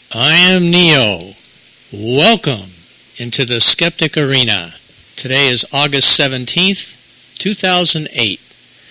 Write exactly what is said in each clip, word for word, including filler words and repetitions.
I am Neo. Welcome into the Skeptic Arena. Today is August seventeenth, two thousand eight.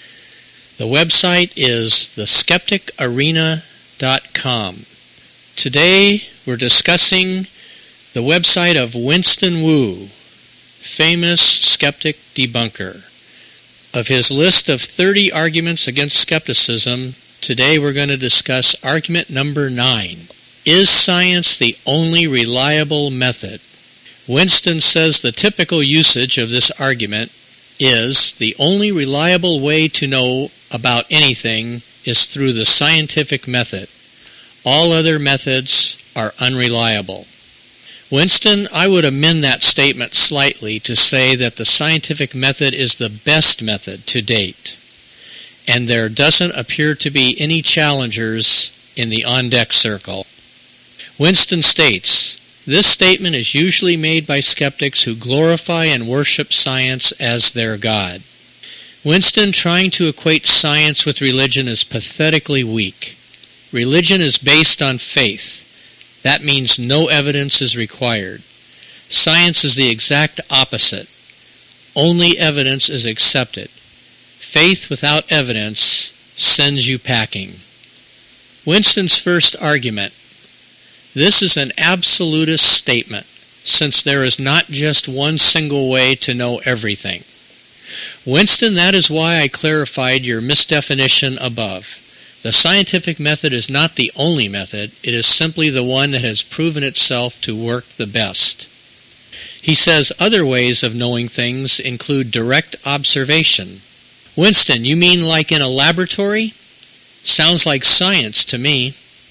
The website is the skeptic arena dot com. Today we're discussing the website of Winston Wu, famous skeptic debunker. Of his list of thirty arguments against skepticism, today we're going to discuss argument number nine. Is science the only reliable method? Winston says the typical usage of this argument is the only reliable way to know about anything is through the scientific method. All other methods are unreliable. Winston, I would amend that statement slightly to say that the scientific method is the best method to date, and there doesn't appear to be any challengers in the on-deck circle. Winston states, this statement is usually made by skeptics who glorify and worship science as their God. Winston trying to equate science with religion is pathetically weak. Religion is based on faith. That means no evidence is required. Science is the exact opposite. Only evidence is accepted. Faith without evidence sends you packing. Winston's first argument. This is an absolutist statement, since there is not just one single way to know everything. Winston, that is why I clarified your misdefinition above. The scientific method is not the only method, it is simply the one that has proven itself to work the best. He says other ways of knowing things include direct observation. Winston, you mean like in a laboratory? Sounds like science to me.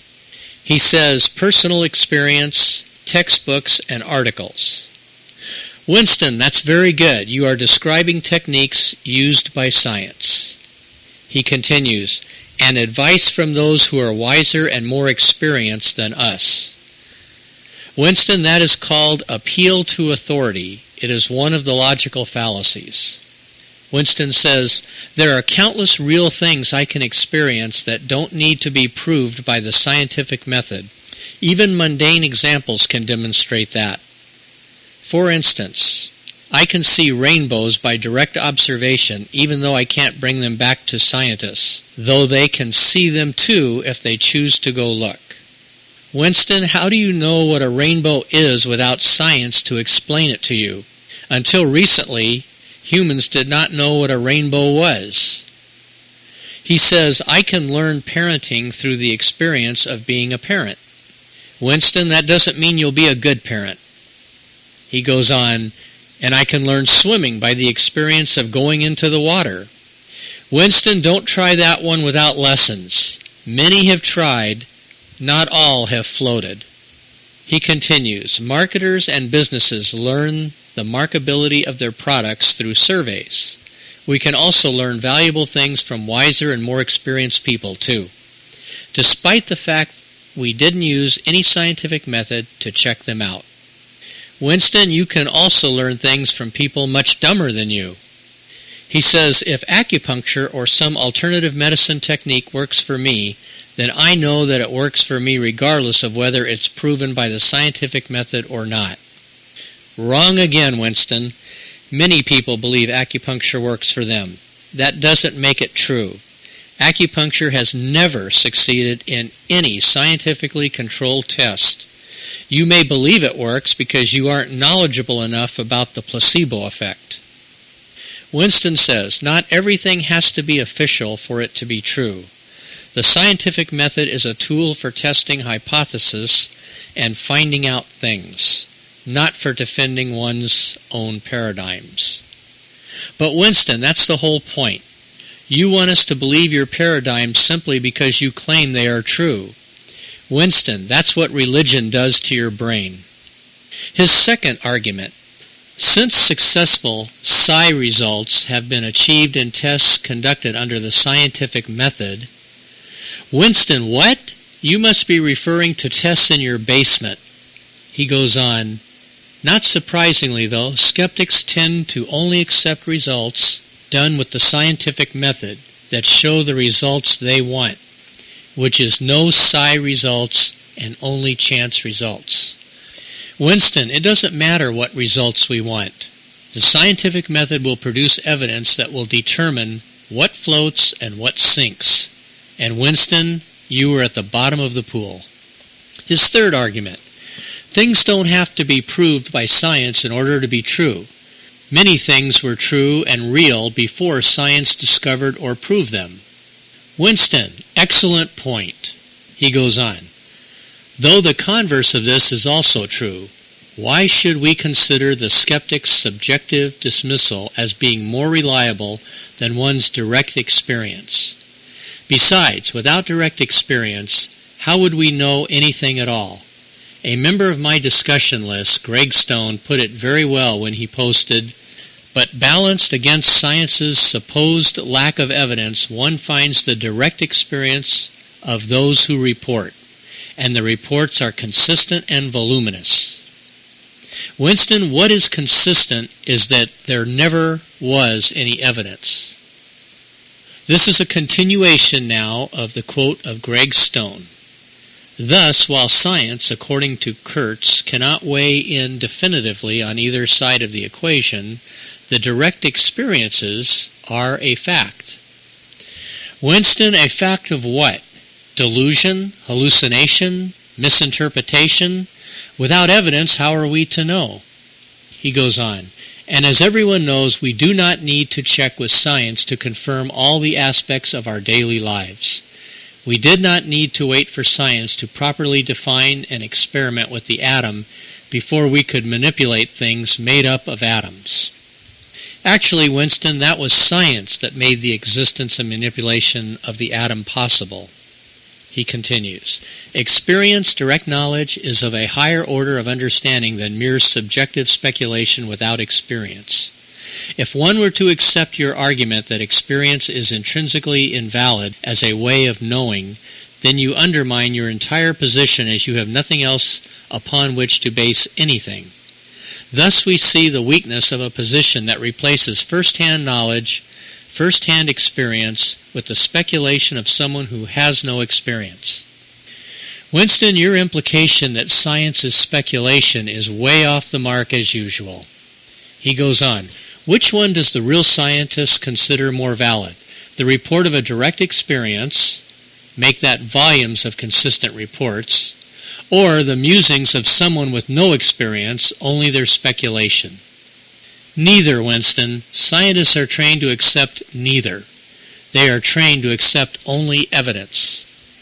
He says personal experience, textbooks, and articles. Winston, that's very good. You are describing techniques used by science. He continues, and advice from those who are wiser and more experienced than us. Winston, that is called appeal to authority. It is one of the logical fallacies. Winston says, there are countless real things I can experience that don't need to be proved by the scientific method. Even mundane examples can demonstrate that. For instance, I can see rainbows by direct observation even though I can't bring them back to scientists, though they can see them too if they choose to go look. Winston, how do you know what a rainbow is without science to explain it to you? Until recently, humans did not know what a rainbow was. He says, I can learn parenting through the experience of being a parent. Winston, that doesn't mean you'll be a good parent. He goes on, and I can learn swimming by the experience of going into the water. Winston, don't try that one without lessons. Many have tried, not all have floated. He continues, marketers and businesses learn the markability of their products through surveys. We can also learn valuable things from wiser and more experienced people, too, despite the fact we didn't use any scientific method to check them out. Winston, you can also learn things from people much dumber than you. He says, if acupuncture or some alternative medicine technique works for me, then I know that it works for me regardless of whether it's proven by the scientific method or not. Wrong again, Winston. Many people believe acupuncture works for them. That doesn't make it true. Acupuncture has never succeeded in any scientifically controlled test. You may believe it works because you aren't knowledgeable enough about the placebo effect. Winston says, not everything has to be official for it to be true. The scientific method is a tool for testing hypotheses and finding out things, not for defending one's own paradigms. But Winston, that's the whole point. You want us to believe your paradigms simply because you claim they are true. Winston, that's what religion does to your brain. His second argument. Since successful psi results have been achieved in tests conducted under the scientific method, Winston, what? You must be referring to tests in your basement. He goes on, not surprisingly though, skeptics tend to only accept results done with the scientific method that show the results they want, which is no psi results and only chance results. Winston, it doesn't matter what results we want. The scientific method will produce evidence that will determine what floats and what sinks. And Winston, you were at the bottom of the pool. His third argument. Things don't have to be proved by science in order to be true. Many things were true and real before science discovered or proved them. Winston, excellent point. He goes on. Though the converse of this is also true, why should we consider the skeptic's subjective dismissal as being more reliable than one's direct experience? Besides, without direct experience, how would we know anything at all? A member of my discussion list, Greg Stone, put it very well when he posted, "But balanced against science's supposed lack of evidence, one finds the direct experience of those who report, and the reports are consistent and voluminous." Winston, what is consistent is that there never was any evidence. This is a continuation now of the quote of Greg Stone. Thus, while science, according to Kurtz, cannot weigh in definitively on either side of the equation, the direct experiences are a fact. Winston, a fact of what? Delusion, hallucination, misinterpretation? Without evidence, how are we to know? He goes on, and as everyone knows, we do not need to check with science to confirm all the aspects of our daily lives. We did not need to wait for science to properly define and experiment with the atom before we could manipulate things made up of atoms. Actually, Winston, that was science that made the existence and manipulation of the atom possible. He continues, experience, direct knowledge, is of a higher order of understanding than mere subjective speculation without experience. If one were to accept your argument that experience is intrinsically invalid as a way of knowing, then you undermine your entire position as you have nothing else upon which to base anything. Thus we see the weakness of a position that replaces first-hand knowledge, first-hand experience with the speculation of someone who has no experience. Winston, your implication that science is speculation is way off the mark as usual. He goes on, which one does the real scientist consider more valid? The report of a direct experience, make that volumes of consistent reports, or the musings of someone with no experience, only their speculation? Neither, Winston. Scientists are trained to accept neither. They are trained to accept only evidence.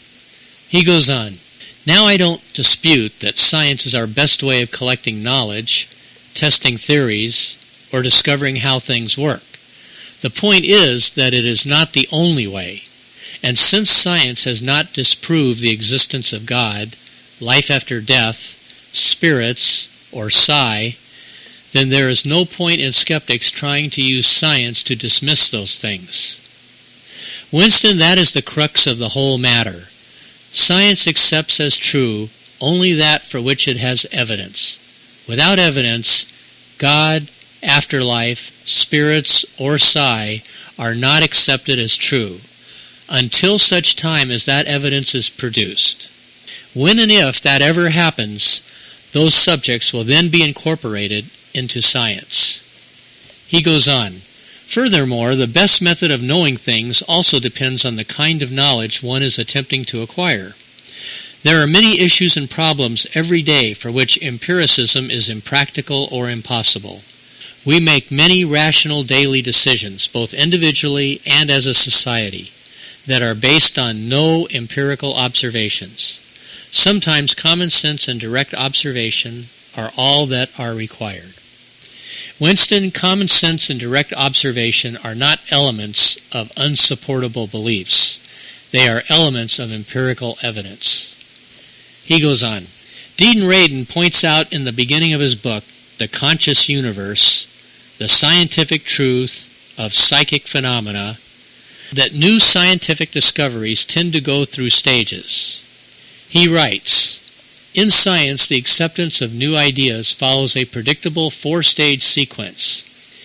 He goes on, now I don't dispute that science is our best way of collecting knowledge, testing theories, or discovering how things work. The point is that it is not the only way, and since science has not disproved the existence of God, life after death, spirits, or psi, then there is no point in skeptics trying to use science to dismiss those things. Winston, that is the crux of the whole matter. Science accepts as true only that for which it has evidence. Without evidence, God, afterlife, spirits, or psi are not accepted as true, until such time as that evidence is produced. When and if that ever happens, those subjects will then be incorporated into science. He goes on, furthermore, the best method of knowing things also depends on the kind of knowledge one is attempting to acquire. There are many issues and problems every day for which empiricism is impractical or impossible. We make many rational daily decisions, both individually and as a society, that are based on no empirical observations. Sometimes common sense and direct observation are all that are required. Winston, common sense and direct observation are not elements of unsupportable beliefs. They are elements of empirical evidence. He goes on, Dean Radin points out in the beginning of his book, The Conscious Universe, the scientific truth of psychic phenomena, that new scientific discoveries tend to go through stages. He writes, in science, the acceptance of new ideas follows a predictable four-stage sequence.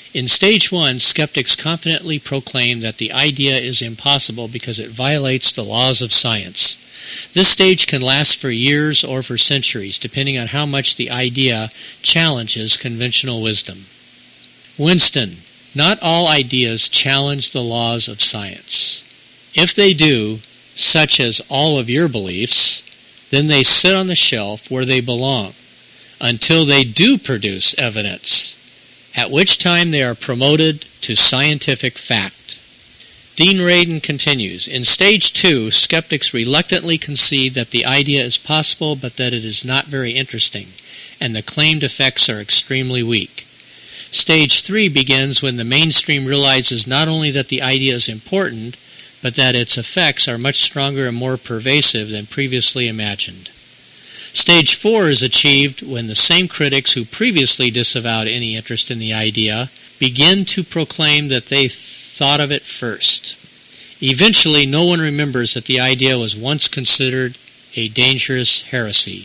In stage one, skeptics confidently proclaim that the idea is impossible because it violates the laws of science. This stage can last for years or for centuries, depending on how much the idea challenges conventional wisdom. Winston, not all ideas challenge the laws of science. If they do, such as all of your beliefs, then they sit on the shelf where they belong until they do produce evidence, at which time they are promoted to scientific fact. Dean Radin continues, in stage two, skeptics reluctantly concede that the idea is possible but that it is not very interesting, and the claimed effects are extremely weak. Stage three begins when the mainstream realizes not only that the idea is important, but that its effects are much stronger and more pervasive than previously imagined. Stage four is achieved when the same critics who previously disavowed any interest in the idea begin to proclaim that they thought of it first. Eventually, no one remembers that the idea was once considered a dangerous heresy.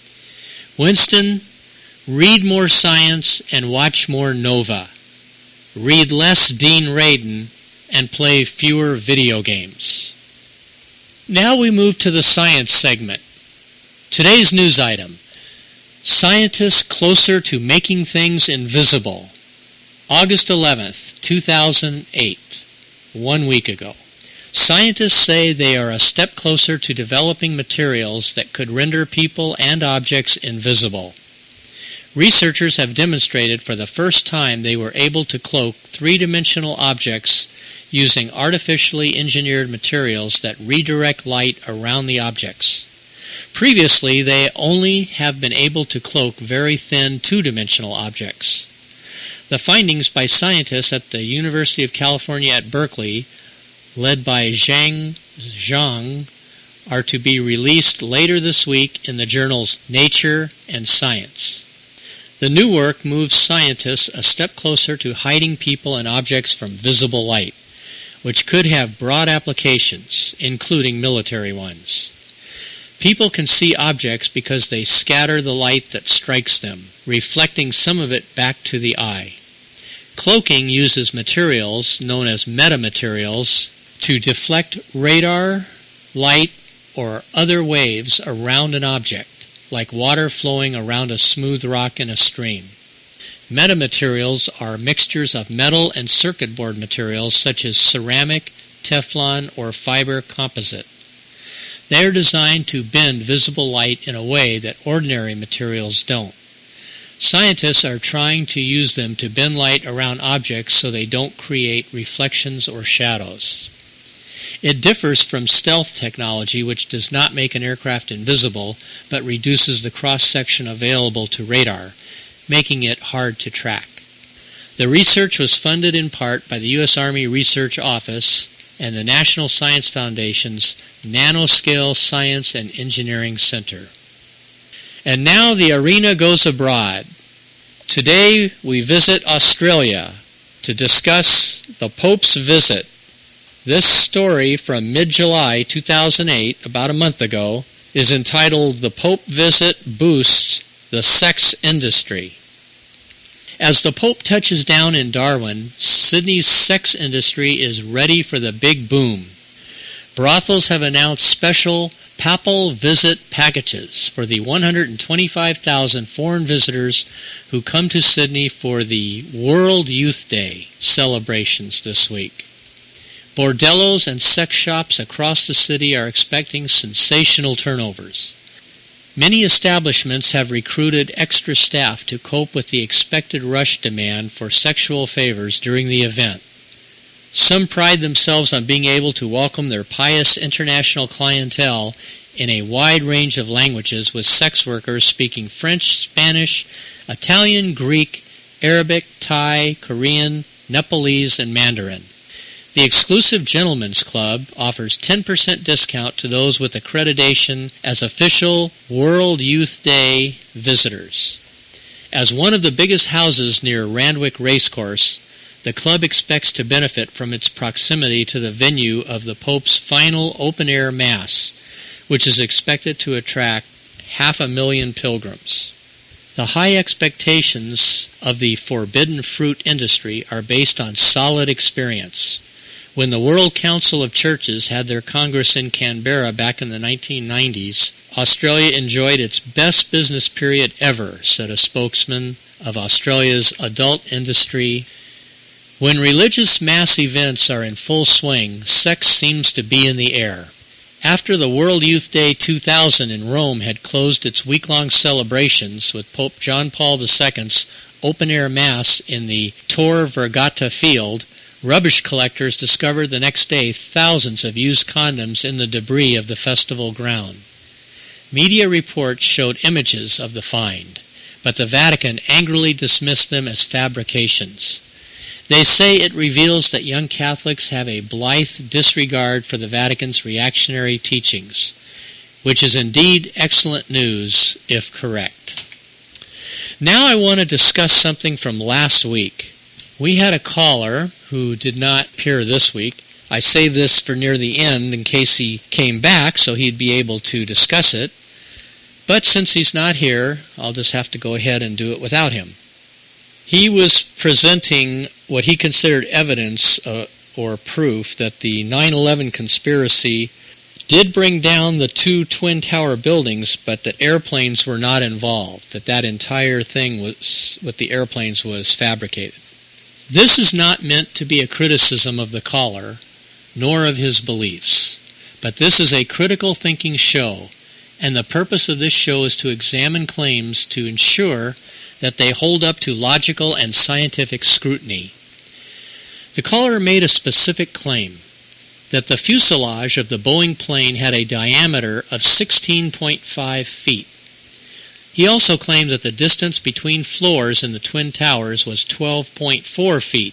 Winston, read more science and watch more Nova. Read less Dean Radin and play fewer video games. Now we move to the science segment. Today's news item, scientists closer to making things invisible. August eleventh, two thousand eight, one week ago. Scientists say they are a step closer to developing materials that could render people and objects invisible. Researchers have demonstrated for the first time they were able to cloak three-dimensional objects using artificially engineered materials that redirect light around the objects. Previously, they only have been able to cloak very thin two-dimensional objects. The findings by scientists at the University of California at Berkeley, led by Zhang Zhang, are to be released later this week in the journals Nature and Science. The new work moves scientists a step closer to hiding people and objects from visible light, which could have broad applications, including military ones. People can see objects because they scatter the light that strikes them, reflecting some of it back to the eye. Cloaking uses materials known as metamaterials to deflect radar, light, or other waves around an object, like water flowing around a smooth rock in a stream. Metamaterials are mixtures of metal and circuit board materials such as ceramic, Teflon, or fiber composite. They are designed to bend visible light in a way that ordinary materials don't. Scientists are trying to use them to bend light around objects so they don't create reflections or shadows. It differs from stealth technology, which does not make an aircraft invisible, but reduces the cross-section available to radar, making it hard to track. The research was funded in part by the U S Army Research Office and the National Science Foundation's Nanoscale Science and Engineering Center. And now the arena goes abroad. Today we visit Australia to discuss the Pope's visit. This story from mid-July two thousand eight, about a month ago, is entitled The Pope Visit Boosts the Sex Industry. As the Pope touches down in Darwin, Sydney's sex industry is ready for the big boom. Brothels have announced special papal visit packages for the one hundred twenty-five thousand foreign visitors who come to Sydney for the World Youth Day celebrations this week. Bordellos and sex shops across the city are expecting sensational turnovers. Many establishments have recruited extra staff to cope with the expected rush demand for sexual favors during the event. Some pride themselves on being able to welcome their pious international clientele in a wide range of languages, with sex workers speaking French, Spanish, Italian, Greek, Arabic, Thai, Korean, Nepalese, and Mandarin. The exclusive Gentlemen's Club offers ten percent discount to those with accreditation as official World Youth Day visitors. As one of the biggest houses near Randwick Racecourse, the club expects to benefit from its proximity to the venue of the Pope's final open-air Mass, which is expected to attract half a million pilgrims. The high expectations of the forbidden fruit industry are based on solid experience. When the World Council of Churches had their Congress in Canberra back in the nineteen nineties, Australia enjoyed its best business period ever, said a spokesman of Australia's adult industry. When religious mass events are in full swing, sex seems to be in the air. After the World Youth Day two thousand in Rome had closed its week-long celebrations with Pope John Paul the Second's open-air mass in the Tor Vergata field, rubbish collectors discovered the next day thousands of used condoms in the debris of the festival ground. Media reports showed images of the find, but the Vatican angrily dismissed them as fabrications. They say it reveals that young Catholics have a blithe disregard for the Vatican's reactionary teachings, which is indeed excellent news if correct. Now I want to discuss something from last week. We had a caller who did not appear this week. I say this for near the end in case he came back so he'd be able to discuss it. But since he's not here, I'll just have to go ahead and do it without him. He was presenting what he considered evidence uh, or proof that the nine eleven conspiracy did bring down the two Twin Tower buildings, but that airplanes were not involved, that that entire thing was, with the airplanes was fabricated. This is not meant to be a criticism of the caller, nor of his beliefs, but this is a critical thinking show, and the purpose of this show is to examine claims to ensure that they hold up to logical and scientific scrutiny. The caller made a specific claim, that the fuselage of the Boeing plane had a diameter of sixteen point five feet. He also claimed that the distance between floors in the Twin Towers was twelve point four feet.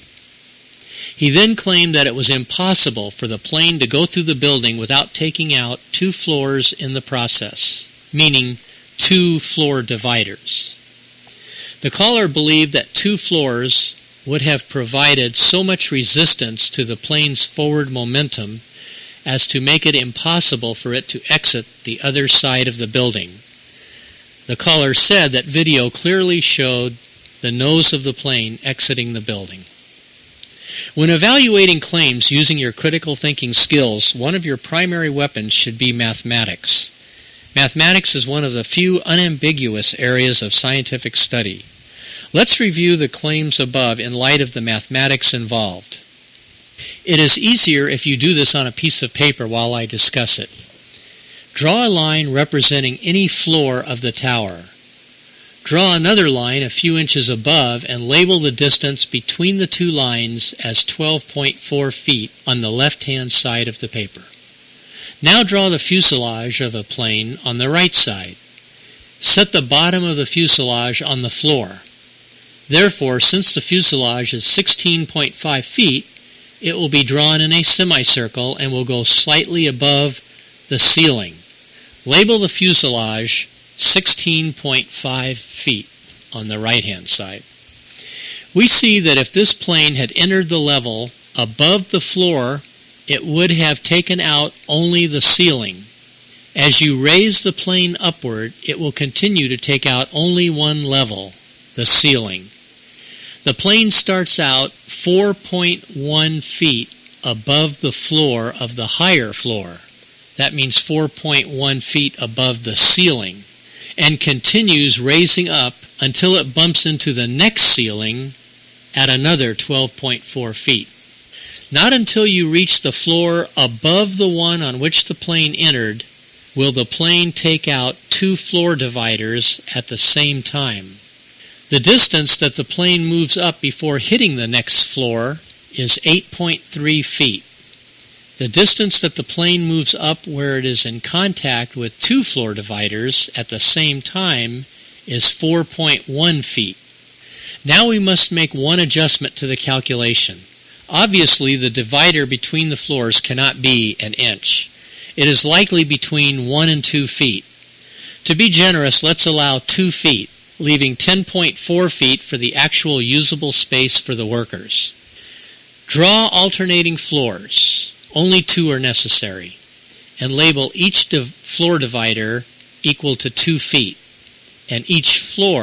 He then claimed that it was impossible for the plane to go through the building without taking out two floors in the process, meaning two floor dividers. The caller believed that two floors would have provided so much resistance to the plane's forward momentum as to make it impossible for it to exit the other side of the building. The caller said that video clearly showed the nose of the plane exiting the building. When evaluating claims using your critical thinking skills, one of your primary weapons should be mathematics. Mathematics is one of the few unambiguous areas of scientific study. Let's review the claims above in light of the mathematics involved. It is easier if you do this on a piece of paper while I discuss it. Draw a line representing any floor of the tower. Draw another line a few inches above and label the distance between the two lines as twelve point four feet on the left-hand side of the paper. Now draw the fuselage of a plane on the right side. Set the bottom of the fuselage on the floor. Therefore, since the fuselage is sixteen point five feet, it will be drawn in a semicircle and will go slightly above the ceiling. Label the fuselage sixteen point five feet on the right-hand side. We see that if this plane had entered the level above the floor, it would have taken out only the ceiling. As you raise the plane upward, it will continue to take out only one level, the ceiling. The plane starts out four point one feet above the floor of the higher floor. That means four point one feet above the ceiling, and continues raising up until it bumps into the next ceiling at another twelve point four feet. Not until you reach the floor above the one on which the plane entered will the plane take out two floor dividers at the same time. The distance that the plane moves up before hitting the next floor is eight point three feet. The distance that the plane moves up where it is in contact with two floor dividers at the same time is four point one feet. Now we must make one adjustment to the calculation. Obviously, the divider between the floors cannot be an inch. It is likely between one and two feet. To be generous, let's allow two feet, leaving ten point four feet for the actual usable space for the workers. Draw alternating floors. Only two are necessary, and label each div- floor divider equal to two feet, and each floor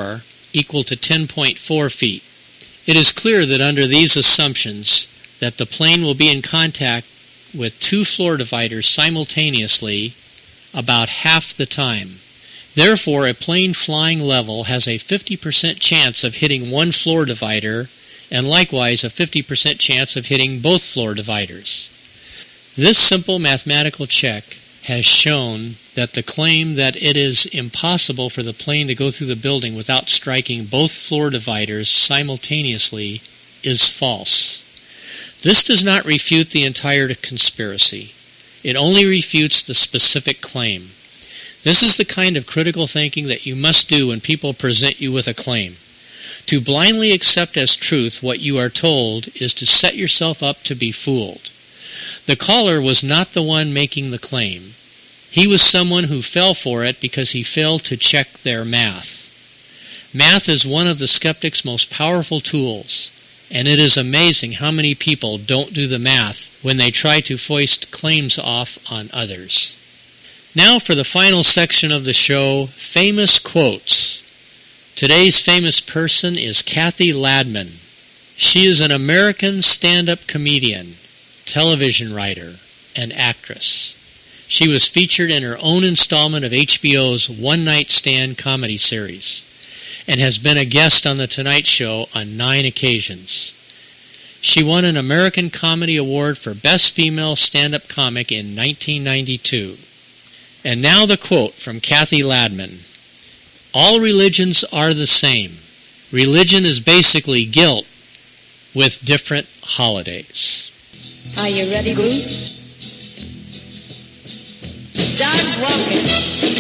equal to ten point four feet. It is clear that under these assumptions that the plane will be in contact with two floor dividers simultaneously about half the time. Therefore, a plane flying level has a fifty percent chance of hitting one floor divider and likewise a fifty percent chance of hitting both floor dividers. This simple mathematical check has shown that the claim that it is impossible for the plane to go through the building without striking both floor dividers simultaneously is false. This does not refute the entire conspiracy. It only refutes the specific claim. This is the kind of critical thinking that you must do when people present you with a claim. To blindly accept as truth what you are told is to set yourself up to be fooled. The caller was not the one making the claim. He was someone who fell for it because he failed to check their math. Math is one of the skeptic's most powerful tools, and it is amazing how many people don't do the math when they try to foist claims off on others. Now for the final section of the show, famous quotes. Today's famous person is Kathy Ladman. She is an American stand-up comedian, television writer, and actress. She was featured in her own installment of H B O's One Night Stand comedy series and has been a guest on The Tonight Show on nine occasions. She won an American Comedy Award for Best Female Stand-Up Comic in nineteen ninety-two. And now the quote from Kathy Ladman. All religions are the same. Religion is basically guilt with different holidays. Are you ready, Bruce? Start walking.